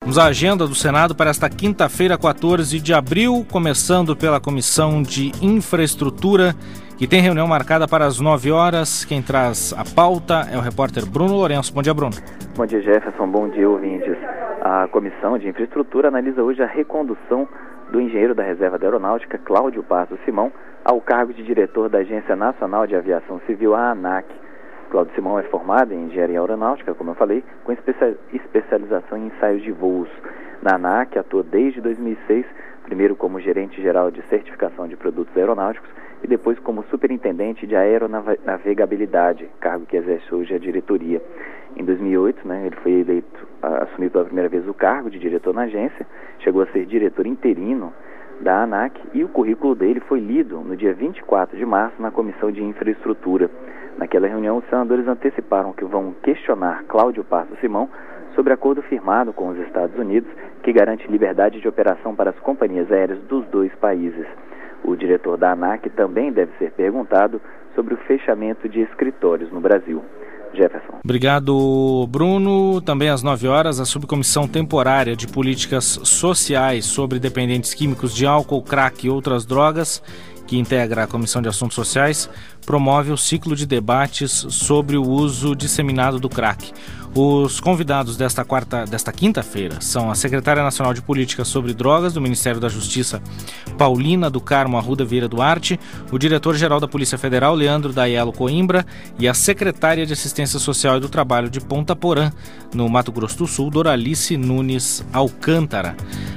Vamos à agenda do Senado para esta quinta-feira, 14 de abril, começando pela Comissão de Infraestrutura, que tem reunião marcada para as 9 horas. Quem traz a pauta é o repórter Bruno Lourenço. Bom dia, Bruno. Bom dia, Jefferson. Bom dia, ouvintes. A Comissão de Infraestrutura analisa hoje a recondução do engenheiro da Reserva da Aeronáutica, Cláudio Passos Simão, ao cargo de diretor da Agência Nacional de Aviação Civil, a ANAC. Cláudio Simão é formado em Engenharia Aeronáutica, como eu falei, com especialização em ensaios de voos. Na ANAC, atua desde 2006, primeiro como gerente geral de certificação de produtos aeronáuticos e depois como superintendente de aeronavegabilidade, cargo que exerce hoje a diretoria. Em 2008, ele foi eleito, assumiu pela primeira vez o cargo de diretor na agência, chegou a ser diretor interino da ANAC e o currículo dele foi lido no dia 24 de março na Comissão de Infraestrutura. Naquela reunião, os senadores anteciparam que vão questionar Cláudio Passos Simão sobre acordo firmado com os Estados Unidos que garante liberdade de operação para as companhias aéreas dos dois países. O diretor da ANAC também deve ser perguntado sobre o fechamento de escritórios no Brasil. Jefferson. Obrigado, Bruno. Também às 9 horas, a Subcomissão Temporária de Políticas Sociais sobre Dependentes Químicos de Álcool, Crack e outras drogas, que integra a Comissão de Assuntos Sociais, promove o ciclo de debates sobre o uso disseminado do crack. Os convidados desta quinta-feira são a secretária nacional de Políticas sobre Drogas do Ministério da Justiça, Paulina do Carmo Arruda Vieira Duarte, o diretor-geral da Polícia Federal, Leandro Daiello Coimbra, e a secretária de Assistência Social e do Trabalho de Ponta Porã, no Mato Grosso do Sul, Doralice Nunes Alcântara.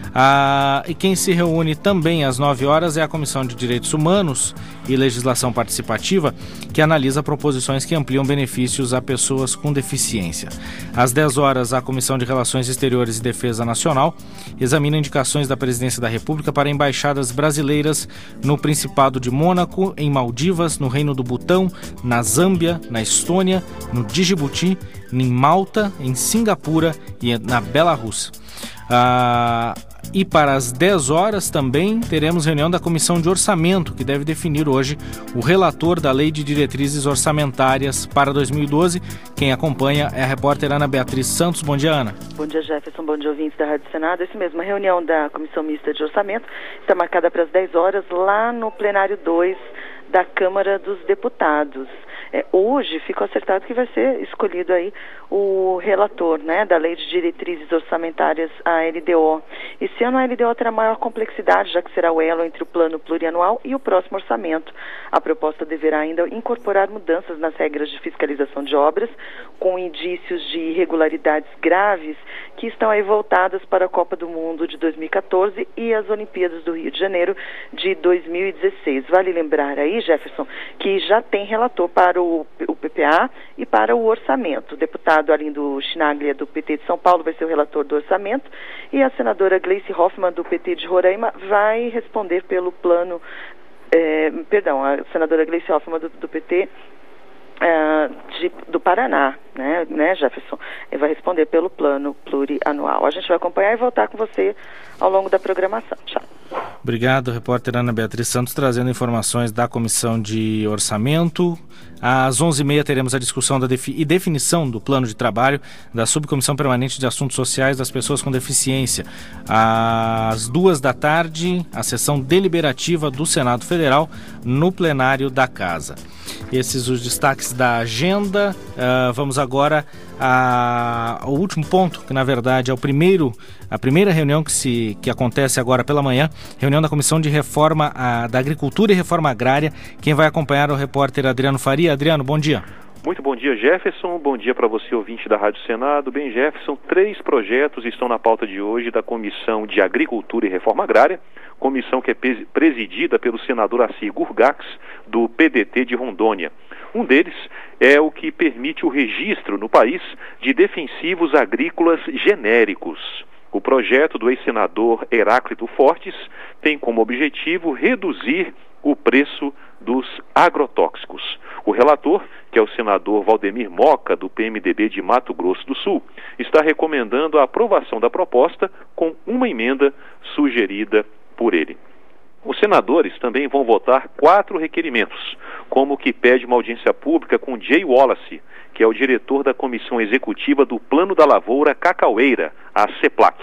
E quem se reúne também às 9 horas é a Comissão de Direitos Humanos e Legislação Participativa, que analisa proposições que ampliam benefícios a pessoas com deficiência. Às 10 horas, a Comissão de Relações Exteriores e Defesa Nacional examina indicações da Presidência da República para embaixadas brasileiras no Principado de Mônaco, em Maldivas, no Reino do Butão, na Zâmbia, na Estônia, no Djibouti, em Malta, em Singapura e na Belarus. E para as 10 horas também teremos reunião da Comissão de Orçamento, que deve definir hoje o relator da Lei de Diretrizes Orçamentárias para 2012. Quem acompanha é a repórter Ana Beatriz Santos. Bom dia, Ana. Bom dia, Jefferson. Bom dia, ouvintes da Rádio Senado. Esse mesmo, a reunião da Comissão Mista de Orçamento está marcada para as 10 horas lá no plenário 2 da Câmara dos Deputados. Hoje ficou acertado que vai ser escolhido aí o relator, da Lei de Diretrizes Orçamentárias, a LDO. Esse ano a LDO terá maior complexidade, já que será o elo entre o plano plurianual e o próximo orçamento. A proposta deverá ainda incorporar mudanças nas regras de fiscalização de obras, com indícios de irregularidades graves que estão aí voltadas para a Copa do Mundo de 2014 e as Olimpíadas do Rio de Janeiro de 2016. Vale lembrar aí, Jefferson, que já tem relator para o PPA e para o orçamento. O deputado Arlindo Chinaglia, do PT de São Paulo, vai ser o relator do orçamento, e a senadora Gleice Hoffmann, do PT de Roraima, vai responder pelo plano... a senadora Gleice Hoffmann, do PT do Paraná, Jefferson, vai responder pelo plano plurianual. A gente vai acompanhar e voltar com você ao longo da programação. Tchau. Obrigado, repórter Ana Beatriz Santos, trazendo informações da Comissão de Orçamento. Às 11h30 teremos a discussão e definição do plano de trabalho da Subcomissão Permanente de Assuntos Sociais das Pessoas com Deficiência. Às 2h, a sessão deliberativa do Senado Federal no plenário da Casa. Esses os destaques da agenda. Vamos agora ao último ponto, que na verdade é a primeira reunião que acontece agora pela manhã, reunião da Comissão de Reforma da Agricultura e Reforma Agrária. Quem vai acompanhar é o repórter Adriano Faria. Adriano, bom dia. Muito bom dia, Jefferson. Bom dia para você, ouvinte da Rádio Senado. Bem, Jefferson, 3 projetos estão na pauta de hoje da Comissão de Agricultura e Reforma Agrária, comissão que é presidida pelo senador Assir Gurgax, do PDT de Rondônia. Um deles é o que permite o registro no país de defensivos agrícolas genéricos. O projeto do ex-senador Heráclito Fortes tem como objetivo reduzir o preço dos agrotóxicos. O relator, que é o senador Valdemir Moca, do PMDB de Mato Grosso do Sul, está recomendando a aprovação da proposta com uma emenda sugerida por ele. Os senadores também vão votar 4 requerimentos, como o que pede uma audiência pública com Jay Wallace, que é o diretor da Comissão Executiva do Plano da Lavoura Cacaueira, a CEPLAC.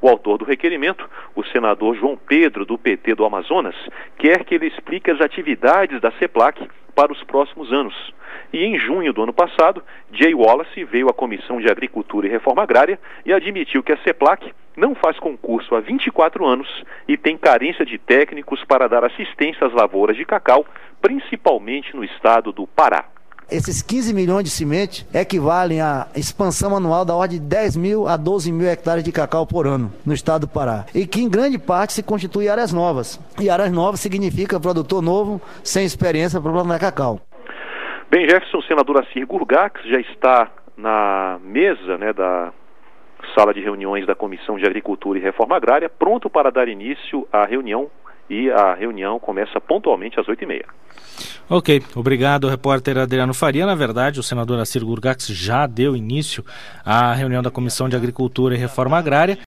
O autor do requerimento, o senador João Pedro, do PT do Amazonas, quer que ele explique as atividades da CEPLAC para os próximos anos. E em junho do ano passado, Jay Wallace veio à Comissão de Agricultura e Reforma Agrária e admitiu que a CEPLAC não faz concurso há 24 anos e tem carência de técnicos para dar assistência às lavouras de cacau, principalmente no estado do Pará. Esses 15 milhões de sementes equivalem à expansão anual da ordem de 10 mil a 12 mil hectares de cacau por ano no estado do Pará. E que em grande parte se constitui áreas novas. E áreas novas significa produtor novo, sem experiência para plantar cacau. Bem, Jefferson, o senador Assir Gurgax já está na mesa, da sala de reuniões da Comissão de Agricultura e Reforma Agrária, pronto para dar início à reunião, e a reunião começa pontualmente às 8h30. Ok, obrigado, repórter Adriano Faria. Na verdade, o senador Assir Gurgax já deu início à reunião da Comissão de Agricultura e Reforma Agrária.